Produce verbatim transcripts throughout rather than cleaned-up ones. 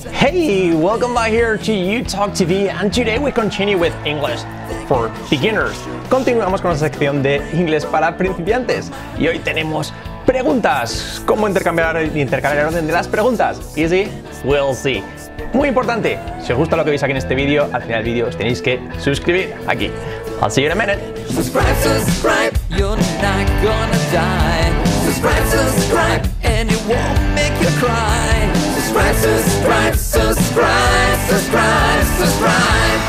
Hey, welcome back here to UTalk T V, and today we continue with English for Beginners. Continuamos con la sección de inglés para principiantes y hoy tenemos preguntas. ¿Cómo intercambiar, intercambiar el orden de las preguntas? Easy, we'll see. Muy importante, si os gusta lo que veis aquí en este vídeo, al final del vídeo os tenéis que suscribir aquí. I'll see you in a minute. Subscribe, subscribe, you're not gonna die. Subscribe, subscribe, and it won't make you cry. Subscribe, subscribe, subscribe, subscribe, subscribe.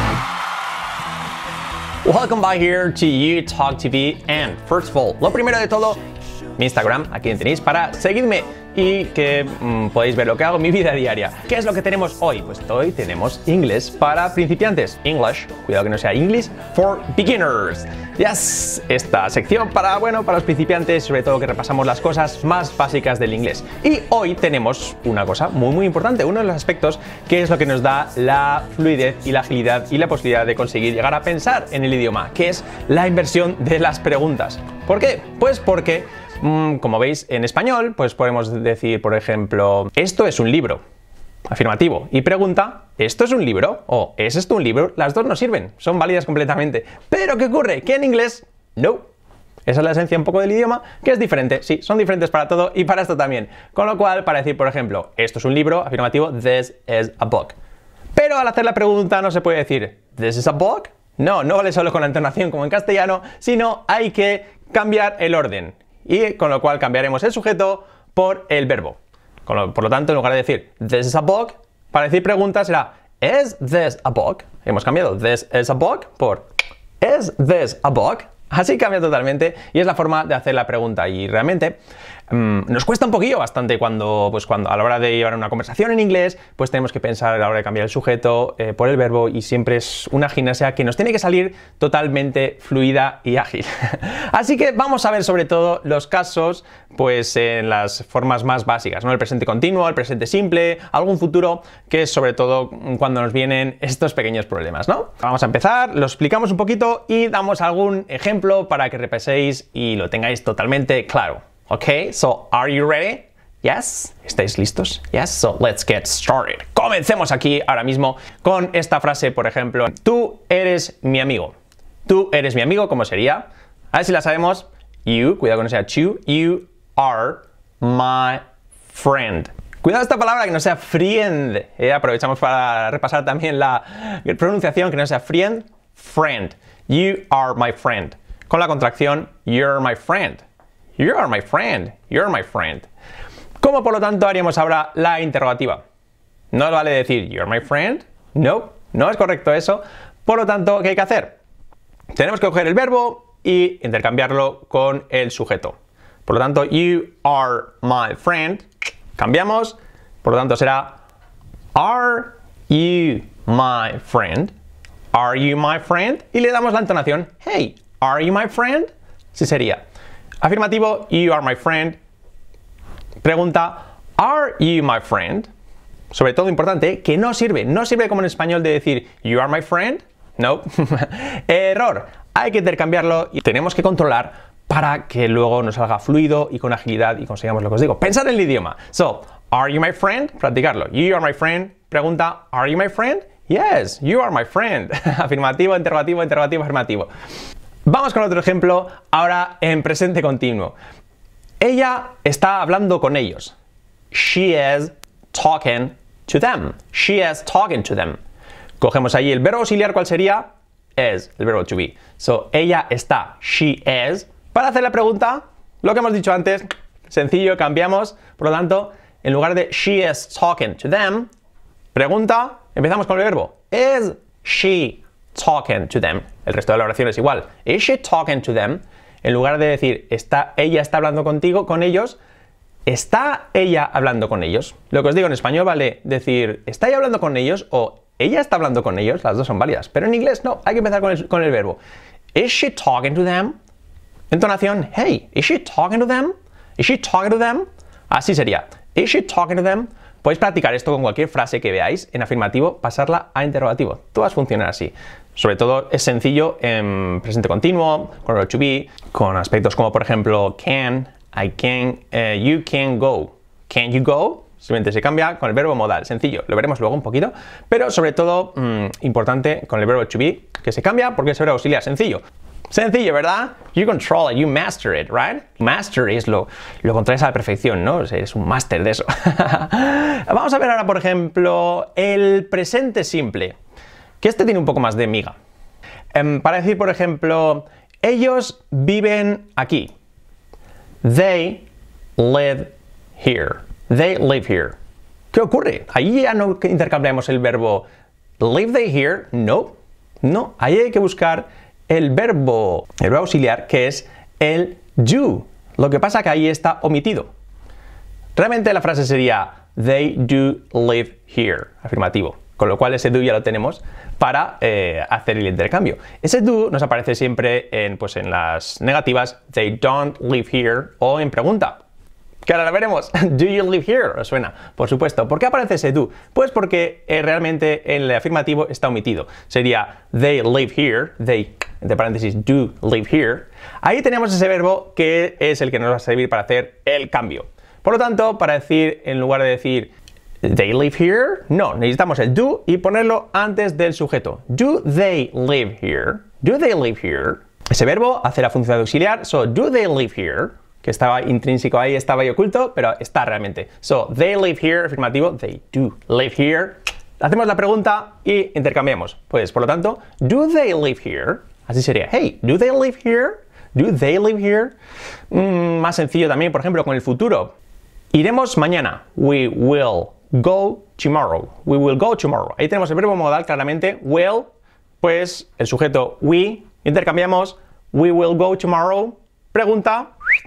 Welcome back here to UTalk T V, and first of all, lo primero de todo, mi Instagram, aquí tenéis para seguirme y que mmm, podéis ver lo que hago en mi vida diaria. ¿Qué es lo que tenemos hoy? Pues hoy tenemos inglés para principiantes. English, cuidado que no sea English for Beginners. Yes, esta sección para, bueno, para los principiantes, sobre todo que repasamos las cosas más básicas del inglés. Y hoy tenemos una cosa muy muy importante, uno de los aspectos que es lo que nos da la fluidez y la agilidad y la posibilidad de conseguir llegar a pensar en el idioma, que es la inversión de las preguntas. ¿Por qué? Pues porque como veis, en español, pues podemos decir, por ejemplo, esto es un libro, afirmativo, y pregunta, ¿esto es un libro? O ¿es esto un libro? Las dos no sirven, son válidas completamente. Pero ¿qué ocurre? Que en inglés, no. Esa es la esencia un poco del idioma, que es diferente. Sí, son diferentes para todo y para esto también. Con lo cual, para decir, por ejemplo, esto es un libro, afirmativo, this is a book. Pero al hacer la pregunta no se puede decir, this is a book. No, no vale solo con la entonación como en castellano, sino hay que cambiar el orden. Y con lo cual cambiaremos el sujeto por el verbo. Con lo, por lo tanto, en lugar de decir this is a book, para decir pregunta será is this a book? Hemos cambiado this is a book por is this a book? Así cambia totalmente y es la forma de hacer la pregunta. Y realmente mmm, nos cuesta un poquillo bastante cuando, pues cuando a la hora de llevar una conversación en inglés, pues tenemos que pensar a la hora de cambiar el sujeto eh, por el verbo y siempre es una gimnasia que nos tiene que salir totalmente fluida y ágil. Así que vamos a ver sobre todo los casos pues en las formas más básicas, ¿no? El presente continuo, el presente simple, algún futuro, que es sobre todo cuando nos vienen estos pequeños problemas, ¿no? Vamos a empezar, lo explicamos un poquito y damos algún ejemplo para que repaséis y lo tengáis totalmente claro. Ok, so are you ready? Yes, ¿estáis listos? Yes, so let's get started. Comencemos aquí ahora mismo con esta frase, por ejemplo, tú eres mi amigo. Tú eres mi amigo, ¿cómo sería? A ver si la sabemos. You, cuidado con no sea you, you are my friend. Cuidado esta palabra que no sea friend. Eh, aprovechamos para repasar también la pronunciación, que no sea friend, friend. You are my friend. Con la contracción, you're my friend. You are my friend. You're my friend. ¿Cómo por lo tanto haríamos ahora la interrogativa? No vale decir you're my friend. No, no es correcto eso. Por lo tanto, ¿qué hay que hacer? Tenemos que coger el verbo y intercambiarlo con el sujeto. Por lo tanto, you are my friend. Cambiamos. Por lo tanto, será are you my friend? Are you my friend? Y le damos la entonación. Hey, are you my friend? Sí sería. Afirmativo, you are my friend. Pregunta, are you my friend? Sobre todo importante, que no sirve. No sirve como en español de decir you are my friend. No. Error. Hay que intercambiarlo y tenemos que controlar para que luego nos salga fluido y con agilidad y consigamos lo que os digo. Pensad en el idioma. So, are you my friend? Practicarlo. You are my friend. Pregunta, are you my friend? Yes, you are my friend. Afirmativo, interrogativo, interrogativo, afirmativo. Vamos con otro ejemplo, ahora en presente continuo. Ella está hablando con ellos. She is talking to them. She is talking to them. Cogemos ahí el verbo auxiliar, ¿cuál sería? Is, el verbo to be. So, ella está, she is. Para hacer la pregunta, lo que hemos dicho antes, sencillo, cambiamos. Por lo tanto, en lugar de she is talking to them, pregunta, empezamos con el verbo. Is she talking to them? El resto de la oración es igual. Is she talking to them? En lugar de decir, está, ella está hablando contigo, con ellos, ¿está ella hablando con ellos? Lo que os digo en español vale decir, ¿está ella hablando con ellos? O ella está hablando con ellos. Las dos son válidas. Pero en inglés no, hay que empezar con el, con el verbo. Is she talking to them? Entonación, hey, is she talking to them? Is she talking to them? Así sería. Is she talking to them? Podéis practicar esto con cualquier frase que veáis en afirmativo, pasarla a interrogativo. Todas funcionan así. Sobre todo es sencillo en presente continuo, con verbo to be, con aspectos como por ejemplo can, I can, uh, you can go. Can you go? simplemente se cambia con el verbo modal, sencillo, lo veremos luego un poquito, pero sobre todo, mmm, importante con el verbo to be, que se cambia porque es verbo auxiliar, sencillo. Sencillo, ¿verdad? You control it, you master it, right? Master es lo, lo contrario a la perfección, ¿no? Eres un máster de eso. Vamos a ver ahora, por ejemplo, el presente simple, que este tiene un poco más de miga. Um, para decir, por ejemplo, ellos viven aquí. They live here. They live here. ¿Qué ocurre? Ahí ya no intercambiamos el verbo live they here. No, no. Ahí hay que buscar el verbo, el verbo auxiliar, que es el do. Lo que pasa que ahí está omitido. Realmente la frase sería they do live here, afirmativo. Con lo cual ese do ya lo tenemos para eh, hacer el intercambio. Ese do nos aparece siempre en, pues, en las negativas, they don't live here, o en pregunta, que ahora la veremos. Do you live here? ¿Os suena? Por supuesto. ¿Por qué aparece ese do? Pues porque eh, realmente en el afirmativo está omitido. Sería they live here, they, entre paréntesis, do live here. Ahí tenemos ese verbo que es el que nos va a servir para hacer el cambio. Por lo tanto, para decir, en lugar de decir they live here, no, necesitamos el do y ponerlo antes del sujeto. Do they live here? Do they live here? Ese verbo hace la función de auxiliar, so do they live here? Que estaba intrínseco ahí, estaba ahí oculto, pero está realmente. So, they live here, afirmativo, they do live here. Hacemos la pregunta y intercambiamos. Pues, por lo tanto, do they live here? Así sería, hey, do they live here? Do they live here? Mm, más sencillo también, por ejemplo, con el futuro. Iremos mañana. We will go tomorrow. We will go tomorrow. Ahí tenemos el verbo modal claramente. Will, pues el sujeto we. Intercambiamos. We will go tomorrow. Pregunta.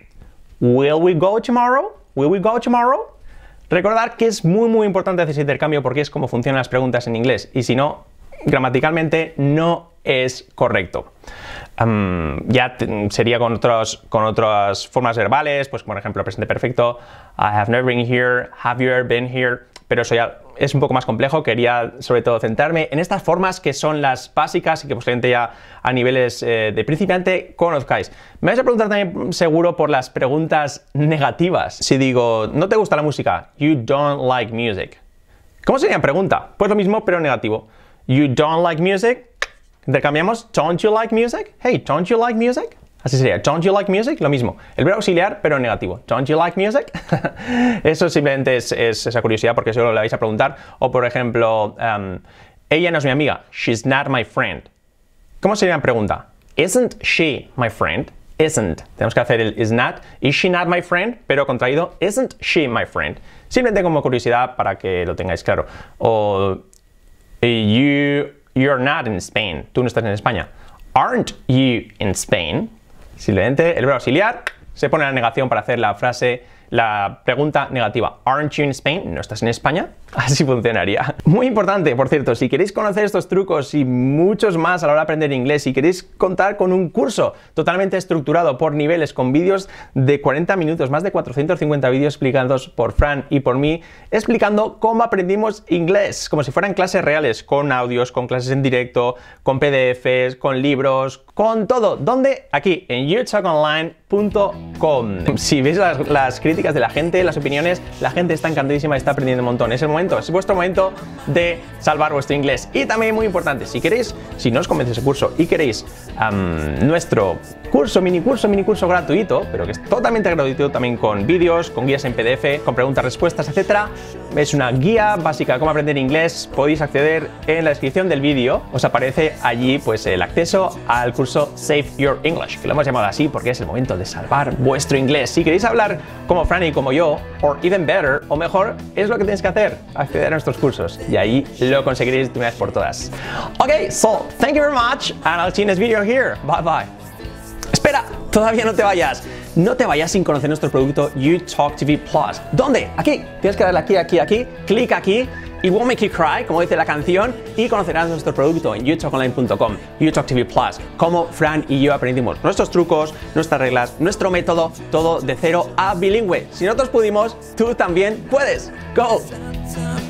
Will we go tomorrow? Will we go tomorrow? Recordar que es muy muy importante hacer ese intercambio porque es como funcionan las preguntas en inglés. Y si no, gramaticalmente no es correcto. Um, ya sería con, otros, con otras formas verbales, pues por ejemplo presente perfecto, I have never been here, have you ever been here, pero eso ya es un poco más complejo. Quería sobre todo centrarme en estas formas que son las básicas y que posiblemente ya a niveles eh, de principiante conozcáis. Me vais a preguntar también seguro por las preguntas negativas. Si digo, no te gusta la música, you don't like music. ¿Cómo sería pregunta? Pues lo mismo pero negativo. You don't like music. Intercambiamos, don't you like music? Hey, don't you like music? Así sería, don't you like music? Lo mismo, el verbo auxiliar, pero negativo. Don't you like music? Eso simplemente es, es esa curiosidad porque seguro le vais a preguntar. O por ejemplo, um, ella no es mi amiga. She's not my friend. ¿Cómo sería la pregunta? Isn't she my friend? Isn't. Tenemos que hacer el is not. Is she not my friend? Pero contraído, isn't she my friend? Simplemente como curiosidad para que lo tengáis claro. O you... You're not in Spain. Tú no estás en España. Aren't you in Spain? Simplemente el verbo auxiliar se pone en la negación para hacer la frase, la pregunta negativa. Aren't you in Spain? ¿No estás en España? Así funcionaría. Muy importante, por cierto, si queréis conocer estos trucos y muchos más a la hora de aprender inglés, si queréis contar con un curso totalmente estructurado por niveles, con vídeos de cuarenta minutos, más de cuatrocientos cincuenta vídeos explicados por Fran y por mí, explicando cómo aprendimos inglés, como si fueran clases reales, con audios, con clases en directo, con P D Fs, con libros, con todo. ¿Dónde? Aquí, en you talk online punto com. Si veis las, las críticas de la gente, las opiniones, la gente está encantadísima y está aprendiendo un montón. Es el momento, es vuestro momento de salvar vuestro inglés. Y también muy importante, si queréis, si no os convence ese curso y queréis um, nuestro curso, mini curso, mini curso gratuito, pero que es totalmente gratuito también con vídeos, con guías en P D F, con preguntas, respuestas, etcétera. Es una guía básica de cómo aprender inglés. Podéis acceder en la descripción del vídeo. Os aparece allí pues el acceso al curso Save Your English, que lo hemos llamado así porque es el momento de salvar vuestro inglés. Si queréis hablar como Fran y como yo, or even better, o mejor, es lo que tenéis que hacer, acceder a nuestros cursos. Y ahí lo conseguiréis de una vez por todas. Ok, so, thank you very much, and I'll see you in this video here. Bye bye. Espera, todavía no te vayas. No te vayas sin conocer nuestro producto YouTalk T V Plus. ¿Dónde? Aquí. Tienes que darle aquí, aquí, aquí. Clic aquí. It won't make you cry, como dice la canción, y conocerás nuestro producto en you talk online punto com, YouTalk T V Plus, como Fran y yo aprendimos nuestros trucos, nuestras reglas, nuestro método, todo de cero a bilingüe. Si nosotros pudimos, tú también puedes. Go!